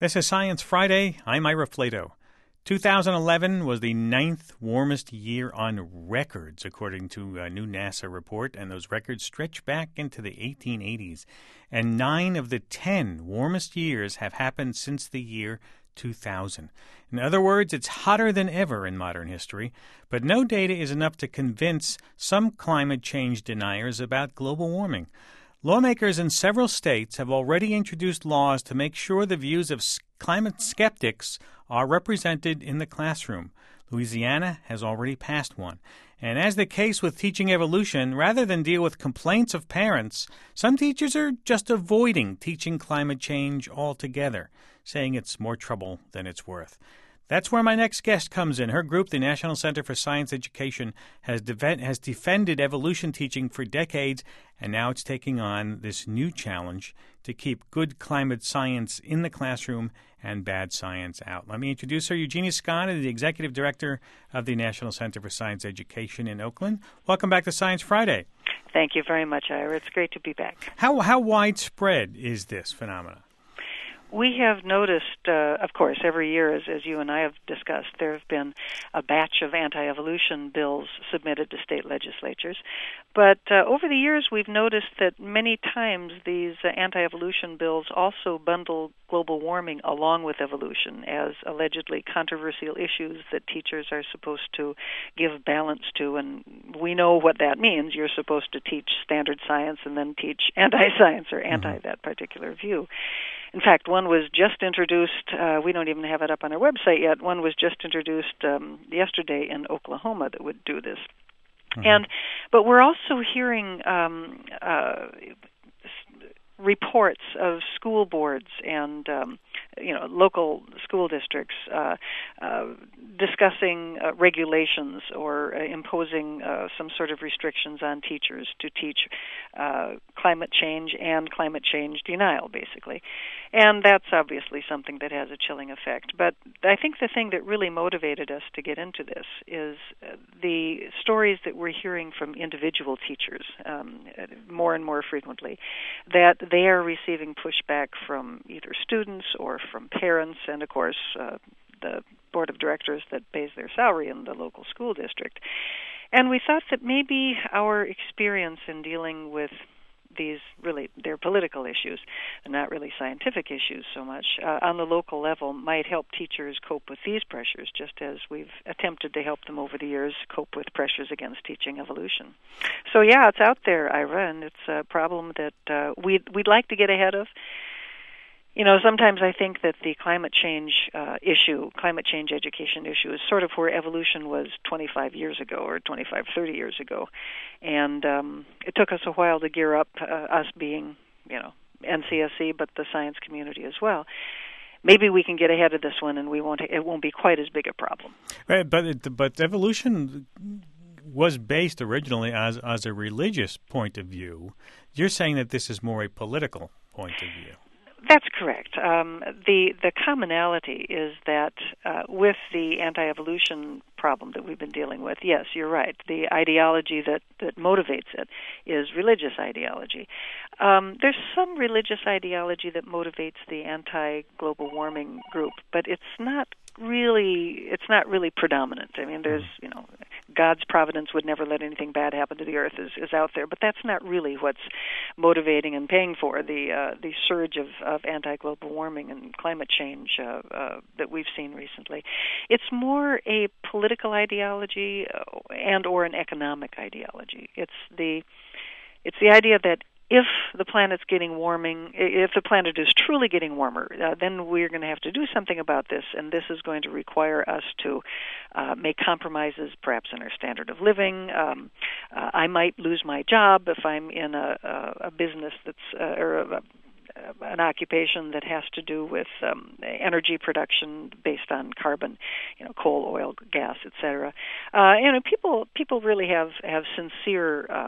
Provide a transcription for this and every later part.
This is Science Friday. I'm Ira Flato. 2011 was the ninth warmest year on records, according to a new NASA report, and those records stretch back into the 1880s. And 9 of the 10 warmest years have happened since the year 2000. In other words, it's hotter than ever in modern history, but no data is enough to convince some climate change deniers about global warming. Lawmakers in several states have already introduced laws to make sure the views of climate skeptics are represented in the classroom. Louisiana has already passed one. And as the case with teaching evolution, rather than deal with complaints of parents, some teachers are just avoiding teaching climate change altogether, saying it's more trouble than it's worth. That's where my next guest comes in. Her group, the National Center for Science Education, has defended evolution teaching for decades, and now it's taking on this new challenge to keep good climate science in the classroom and bad science out. Let me introduce her. Eugenia Scott is the Executive Director of the National Center for Science Education in Oakland. Welcome back to Science Friday. Thank you very much, Ira. It's great to be back. How widespread is this phenomenon? We have noticed, of course, every year, as you and I have discussed, there have been a batch of anti-evolution bills submitted to state legislatures. But over the years, we've noticed that many times these anti-evolution bills also bundle global warming along with evolution as allegedly controversial issues that teachers are supposed to give balance to. And we know what that means. You're supposed to teach standard science and then teach anti-science or anti that particular view. In fact, one was just introduced, we don't even have it up on our website yet, one was just introduced yesterday in Oklahoma that would do this. But we're also hearing reports of school boards and local school districts discussing regulations or imposing some sort of restrictions on teachers to teach climate change and climate change denial, basically. And that's obviously something that has a chilling effect. But I think the thing that really motivated us to get into this is the stories that we're hearing from individual teachers more and more frequently, that they are receiving pushback from either students or from parents and, of course, the board of directors that pays their salary in the local school district. And we thought that maybe our experience in dealing with these really, they're political issues, and not really scientific issues so much, on the local level might help teachers cope with these pressures, just as we've attempted to help them over the years cope with pressures against teaching evolution. So yeah, it's out there, Ira, and it's a problem that we'd like to get ahead of. You know, sometimes I think that the climate change education issue is sort of where evolution was 25 years ago or 25, 30 years ago. And it took us a while to gear up, us being, NCSC, but the science community as well. Maybe we can get ahead of this one and it won't be quite as big a problem. Right, but evolution was based originally as a religious point of view. You're saying that this is more a political point of view. That's correct. The commonality is that with the anti-evolution problem that we've been dealing with, yes, you're right. The ideology that motivates it is religious ideology. There's some religious ideology that motivates the anti-global warming group, but it's not really predominant. I mean, there's, God's providence would never let anything bad happen to the earth is out there, but that's not really what's motivating and paying for the surge of anti-global warming and climate change that we've seen recently. It's more a political ideology and or an economic ideology. It's the idea that if the planet's getting warming, if the planet is truly getting warmer, then we're going to have to do something about this, and this is going to require us to make compromises, perhaps in our standard of living. I might lose my job if I'm in a business that's an occupation that has to do with energy production based on carbon, coal, oil, gas, etc. People really have sincere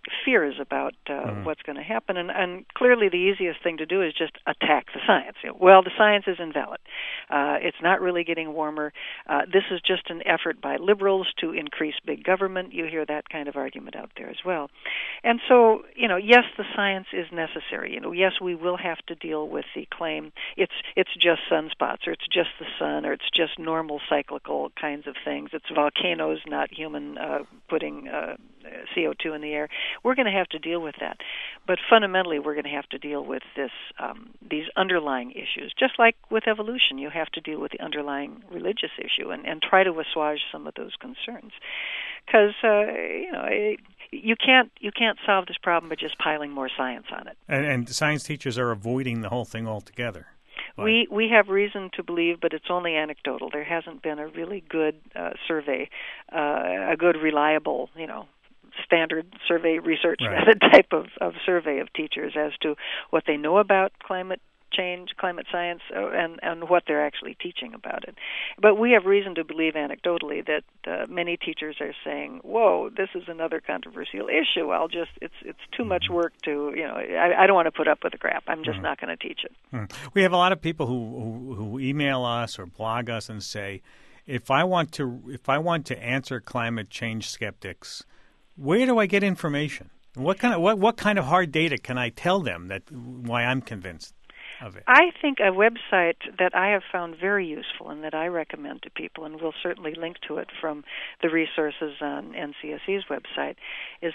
fears about what's going to happen. And clearly the easiest thing to do is just attack the science. Well, the science is invalid. It's not really getting warmer. This is just an effort by liberals to increase big government. You hear that kind of argument out there as well. And so, yes, the science is necessary. Yes, we will have to deal with the claim it's just sunspots, or it's just the sun, or it's just normal cyclical kinds of things. It's volcanoes, not human putting CO2 in the air. We're going to have to deal with that. But fundamentally, we're going to have to deal with these underlying issues. Just like with evolution, you have to deal with the underlying religious issue and try to assuage some of those concerns. Because, you can't solve this problem by just piling more science on it. And science teachers are avoiding the whole thing altogether. We have reason to believe, but it's only anecdotal. There hasn't been a really good survey, a good reliable, standard survey research method type of survey of teachers as to what they know about climate change, climate science, and what they're actually teaching about it. But we have reason to believe anecdotally that many teachers are saying, "Whoa, this is another controversial issue. It's too much work to, I don't want to put up with the crap. I'm just not going to teach it." We have a lot of people who email us or blog us and say, if I want to answer climate change skeptics, where do I get information? What kind of hard data can I tell them why I'm convinced of it? I think a website that I have found very useful and that I recommend to people, and we'll certainly link to it from the resources on NCSE's website, is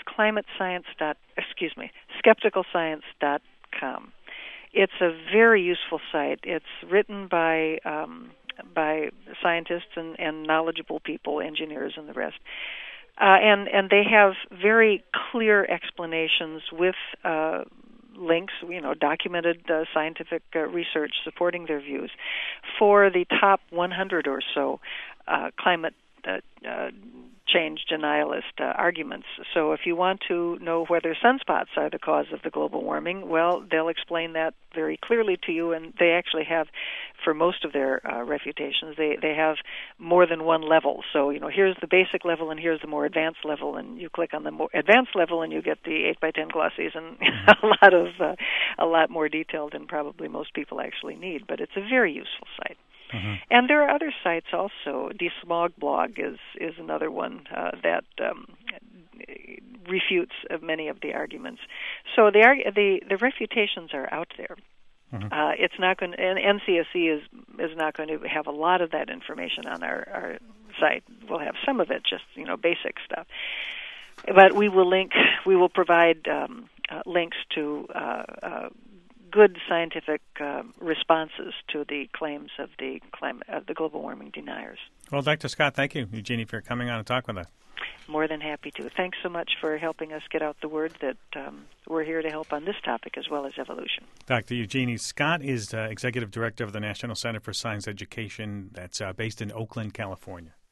skepticalscience.com. It's a very useful site. It's written by scientists and knowledgeable people, engineers and the rest. And they have very clear explanations with links, documented scientific research supporting their views for the top 100 or so climate change denialist arguments. So if you want to know whether sunspots are the cause of the global warming, well, they'll explain that very clearly to you, and they actually have, for most of their refutations, they have more than one level. So, here's the basic level and here's the more advanced level, and you click on the more advanced level and you get the 8x10 glossies and a lot more detailed than probably most people actually need. But it's a very useful site. Mm-hmm. And there are other sites also. DeSmogBlog is another one that refutes many of the arguments. So the refutations are out there. Mm-hmm. It's not going, and NCSE is not going to have a lot of that information on our site. We'll have some of it, just basic stuff. But we will provide links to good scientific responses to the claims of the global warming deniers. Well, Dr. Scott, thank you, Eugenie, for coming on and talking with us. More than happy to. Thanks so much for helping us get out the word that we're here to help on this topic as well as evolution. Dr. Eugenie Scott is Executive Director of the National Center for Science Education that's based in Oakland, California.